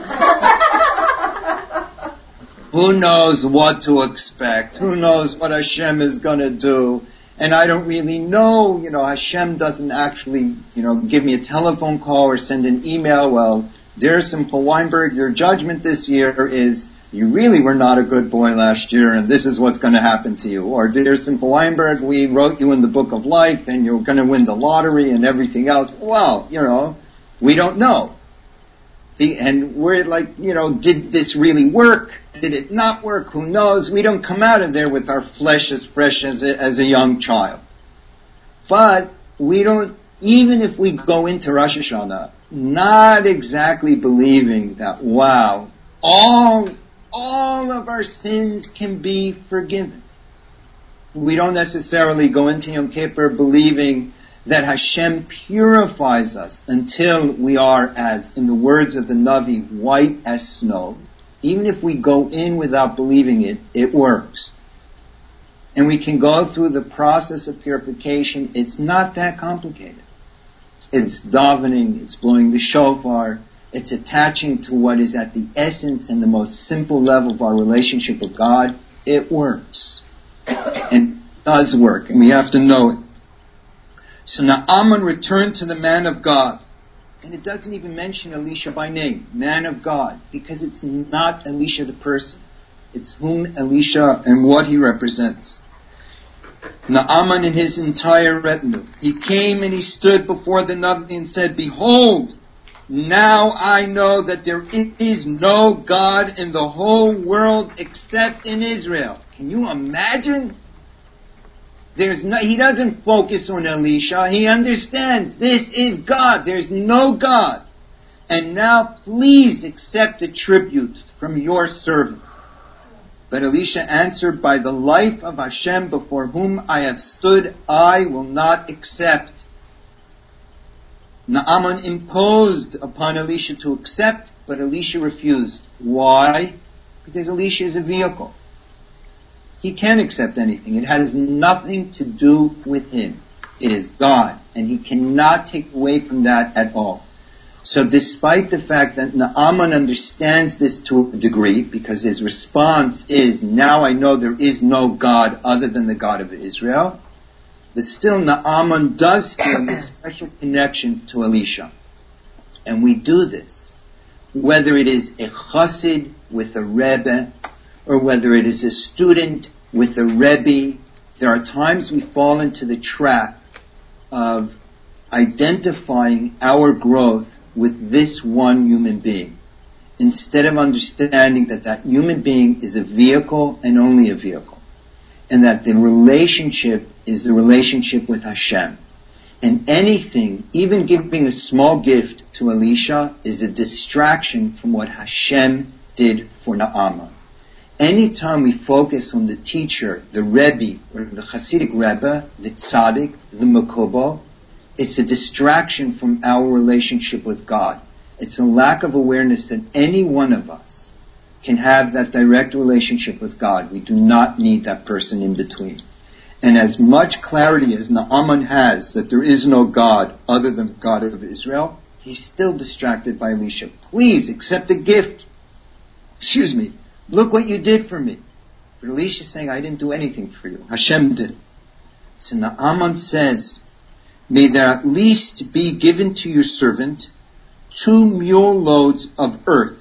Who knows what to expect? Who knows what Hashem is going to do? And I don't really know, Hashem doesn't actually, give me a telephone call or send an email. Well, dear Simcha Weinberg, your judgment this year is you really were not a good boy last year, and this is what's going to happen to you. Or, dear Simcha Weinberg, we wrote you in the book of life, and you're going to win the lottery and everything else. Well, we don't know. And we're like, did this really work? Did it not work? Who knows? We don't come out of there with our flesh as fresh as a young child. But we don't, even if we go into Rosh Hashanah, not exactly believing that, wow, all of our sins can be forgiven. We don't necessarily go into Yom Kippur believing that Hashem purifies us until we are, as in the words of the Navi, white as snow. Even if we go in without believing it, it works. And we can go through the process of purification. It's not that complicated. It's davening, it's blowing the shofar, it's attaching to what is at the essence and the most simple level of our relationship with God. It works. And it does work, and we have to know it. So Naaman returned to the man of God. And it doesn't even mention Elisha by name, man of God, because it's not Elisha the person. It's whom Elisha and what he represents. Naaman and his entire retinue. He came and he stood before the Navi and said, behold, now I know that there is no God in the whole world except in Israel. Can you imagine? He doesn't focus on Elisha. He understands this is God. There's no God. And now please accept the tribute from your servant. But Elisha answered, by the life of Hashem before whom I have stood, I will not accept. Naaman imposed upon Elisha to accept, but Elisha refused. Why? because Elisha is a vehicle. He can't accept anything. It has nothing to do with him. It is God, and he cannot take away from that at all. So despite the fact that Naaman understands this to a degree, because his response is, now I know there is no God other than the God of Israel, but still Naaman does feel a special connection to Elisha. And we do this, whether it is a chassid with a rebbe, or whether it is a student with a rebbe. There are times we fall into the trap of identifying our growth with this one human being, instead of understanding that that human being is a vehicle and only a vehicle, and that the relationship is the relationship with Hashem. And anything, even giving a small gift to Elisha, is a distraction from what Hashem did for Naaman. Anytime we focus on the teacher, the Rebbe, or the Hasidic Rebbe, the Tzaddik, the Mekubal, it's a distraction from our relationship with God. It's a lack of awareness that any one of us can have that direct relationship with God. We do not need that person in between. And as much clarity as Naaman has that there is no God other than the God of Israel, he's still distracted by Elisha. Please accept the gift. Look what you did for me. But Elisha is saying, I didn't do anything for you. Hashem did. So Naaman says, may there at least be given to your servant 2 mule loads of earth.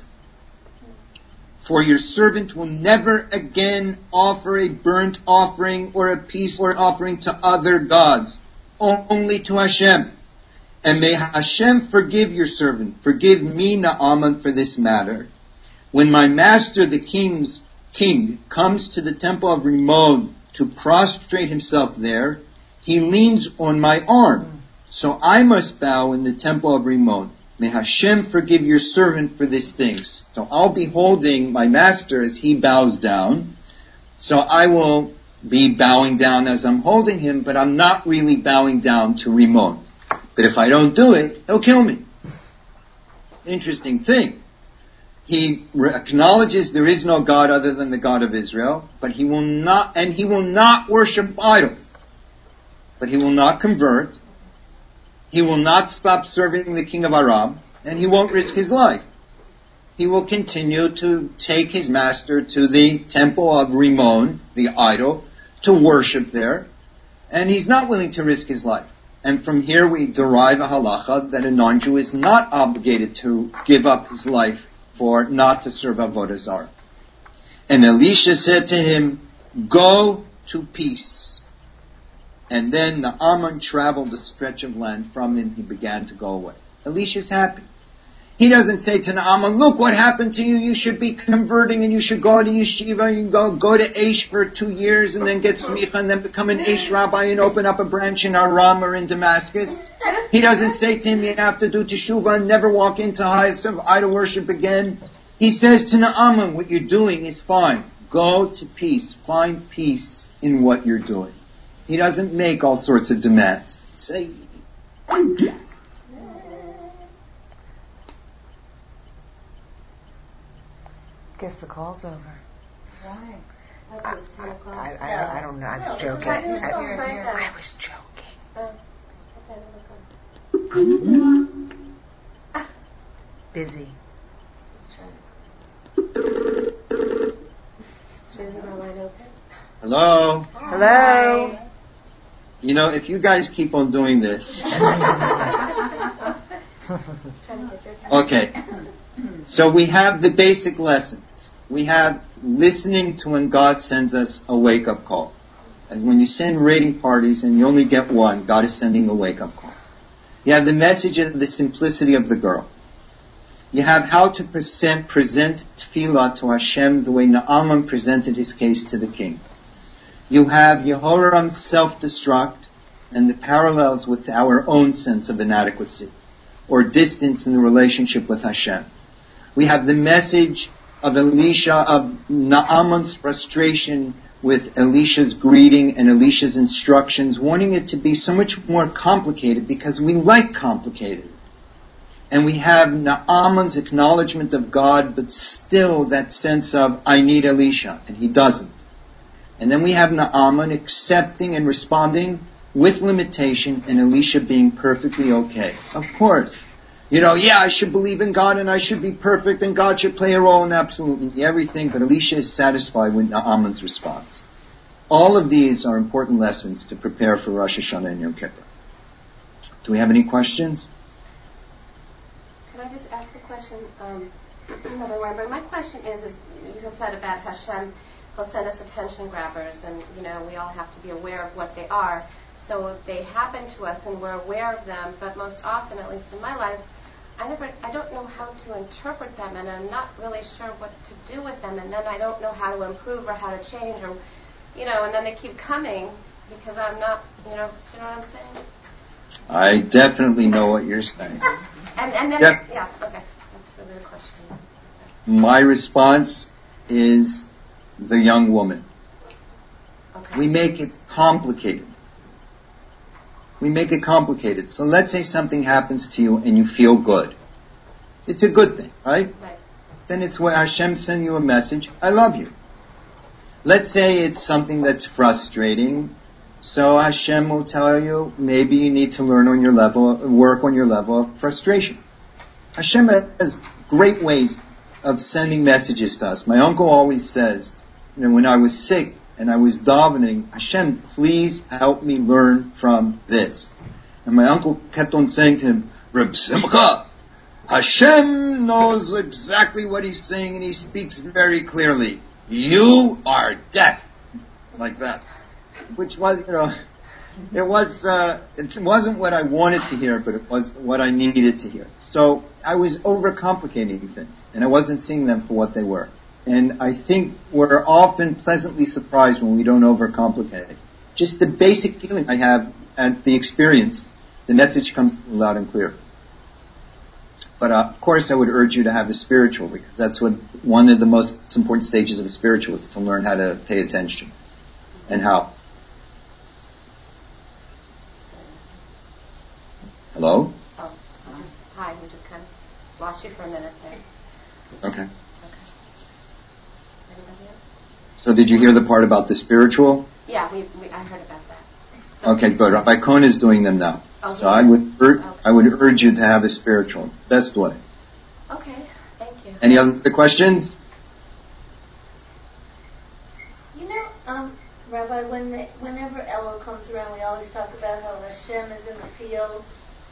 For your servant will never again offer a burnt offering or a peace offering to other gods, only to Hashem. And may Hashem forgive your servant, forgive me, Naaman, for this matter. When my master, the king, comes to the temple of Rimmon to prostrate himself there, he leans on my arm. So I must bow in the temple of Rimmon. May Hashem forgive your servant for these things. So I'll be holding my master as he bows down. So I will be bowing down as I'm holding him, but I'm not really bowing down to Rimmon. But if I don't do it, he'll kill me. Interesting thing. He acknowledges there is no God other than the God of Israel, but he will not worship idols. But he will not convert. He will not stop serving the king of Aram, and he won't risk his life. He will continue to take his master to the temple of Rimmon, the idol, to worship there, and he's not willing to risk his life. And from here we derive a halacha that a non-Jew is not obligated to give up his life for not to serve Avodah Zarah. And Elisha said to him, go to peace. And then Naaman traveled a stretch of land from him. He began to go away. Elisha's happy. He doesn't say to Naaman, look what happened to you. You should be converting and you should go to yeshiva and go to Aish for 2 years and then get smicha and then become an Aish rabbi and open up a branch in Aram or in Damascus. He doesn't say to him, you have to do teshuvah and never walk into idol worship again. He says to Naaman, what you're doing is fine. Go to peace. Find peace in what you're doing. He doesn't make all sorts of demands. Say, guess the call's over. Why? I don't know. I was joking. I was joking. Busy. hello? Hello. You know, if you guys keep on doing this... Okay. So we have the basic lessons. We have listening to when God sends us a wake-up call. And when you send raiding parties and you only get one, God is sending a wake-up call. You have the message of the simplicity of the girl. You have how to present tefillah to Hashem the way Naaman presented his case to the king. You have Yehoram's self-destruct and the parallels with our own sense of inadequacy or distance in the relationship with Hashem. We have the message of Naaman's frustration with Elisha's greeting and Elisha's instructions, wanting it to be so much more complicated because we like complicated. And we have Naaman's acknowledgement of God, but still that sense of, I need Elisha, and he doesn't. And then we have Naaman accepting and responding with limitation, and Elisha being perfectly okay. Of course. I should believe in God, and I should be perfect, and God should play a role in absolutely everything, but Elisha is satisfied with Naaman's response. All of these are important lessons to prepare for Rosh Hashanah and Yom Kippur. Do we have any questions? Can I just ask a question? Another way, but my question is you had said about Hashem, He'll send us attention grabbers, and we all have to be aware of what they are. So they happen to us, and we're aware of them. But most often, at least in my life, I don't know how to interpret them, and I'm not really sure what to do with them. And then I don't know how to improve or how to change, or and then they keep coming because I'm not, do you know what I'm saying? I definitely know what you're saying. And then, yep. Yeah, okay. That's a good question. My response is the young woman. Okay. We make it complicated. So let's say something happens to you and you feel good. It's a good thing, right? Right. Then it's where Hashem sends you a message, I love you. Let's say it's something that's frustrating. So Hashem will tell you, maybe you need to work on your level of frustration. Hashem has great ways of sending messages to us. My uncle always says, when I was sick and I was davening, Hashem, please help me learn from this. And my uncle kept on saying to him, Reb Simcha, Hashem knows exactly what he's saying and he speaks very clearly. You are deaf. Like that. Which was, it wasn't what I wanted to hear, but it was what I needed to hear. So I was overcomplicating things, and I wasn't seeing them for what they were. And I think we're often pleasantly surprised when we don't overcomplicate it. Just the basic feeling I have and the experience, the message comes loud and clear. But of course I would urge you to have a spiritual, because that's what one of the most important stages of a spiritual is, to learn how to pay attention. And how? Hello? Oh, hi. We just kind of lost you for a minute there. Okay. Anybody else? So did you hear the part about the spiritual? Yeah, I heard about that. So Okay, good. Rabbi Cohen is doing them now. Okay. So I would urge you to have a spiritual, best way. Okay, thank you. Any other questions? Rabbi, whenever Elul comes around, we always talk about how Hashem is in the field,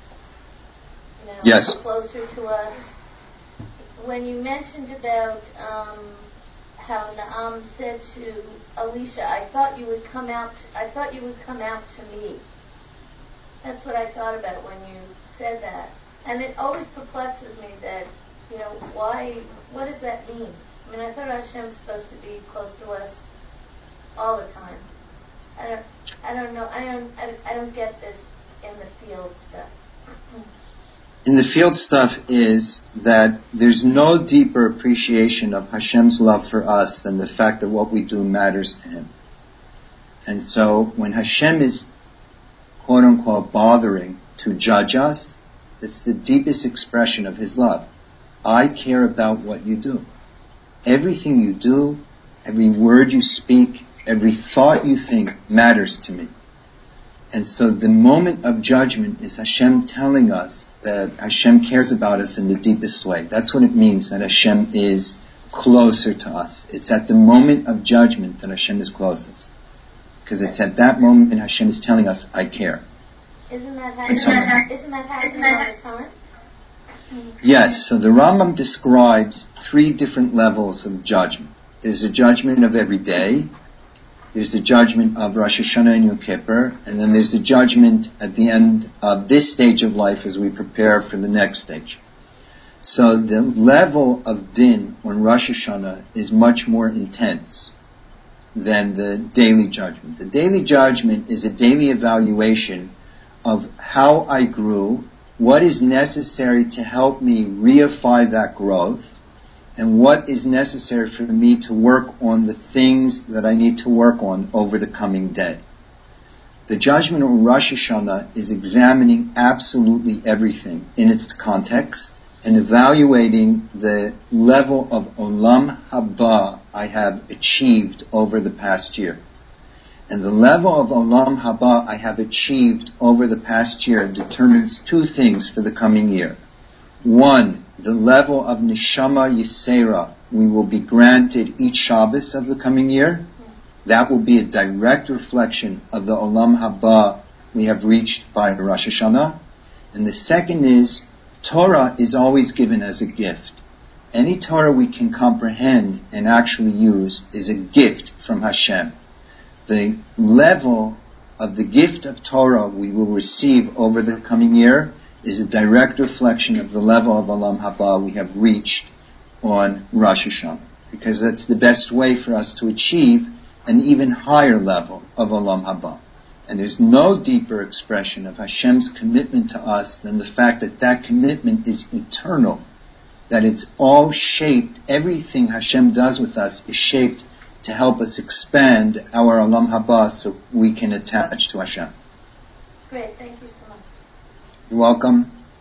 Yes. closer to us. When you mentioned about how Naam said to Elisha, I thought you would come out to me. That's what I thought about when you said that. And it always perplexes me that, what does that mean? I mean, I thought Hashem's supposed to be close to us all the time. I don't know. I don't get this in the field stuff. In the field stuff is that there's no deeper appreciation of Hashem's love for us than the fact that what we do matters to Him. And so when Hashem is, quote unquote, bothering to judge us, it's the deepest expression of His love. I care about what you do. Everything you do, every word you speak, every thought you think matters to me. And so the moment of judgment is Hashem telling us that Hashem cares about us in the deepest way. That's what it means that Hashem is closer to us. It's at the moment of judgment that Hashem is closest. Because it's at that moment that Hashem is telling us, I care. Isn't that happening all the time? Yes, so the Rambam describes 3 different levels of judgment. There's a judgment of every day, there's the judgment of Rosh Hashanah and Yom Kippur, and then there's the judgment at the end of this stage of life as we prepare for the next stage. So the level of din on Rosh Hashanah is much more intense than the daily judgment. The daily judgment is a daily evaluation of how I grew, what is necessary to help me reify that growth, and what is necessary for me to work on the things that I need to work on over the coming day. The judgment on Rosh Hashanah is examining absolutely everything in its context and evaluating the level of Olam Haba I have achieved over the past year. And the level of Olam Haba I have achieved over the past year determines two things for the coming year. One, the level of Neshama Yisera we will be granted each Shabbos of the coming year. That will be a direct reflection of the Olam Haba we have reached by Rosh Hashanah. And the second is, Torah is always given as a gift. Any Torah we can comprehend and actually use is a gift from Hashem. The level of the gift of Torah we will receive over the coming year is a direct reflection of the level of Olam Haba we have reached on Rosh Hashanah. Because that's the best way for us to achieve an even higher level of Olam Haba. And there's no deeper expression of Hashem's commitment to us than the fact that that commitment is eternal. That it's all shaped, everything Hashem does with us is shaped to help us expand our Olam Haba so we can attach to Hashem. Great, thank you so much. You're welcome.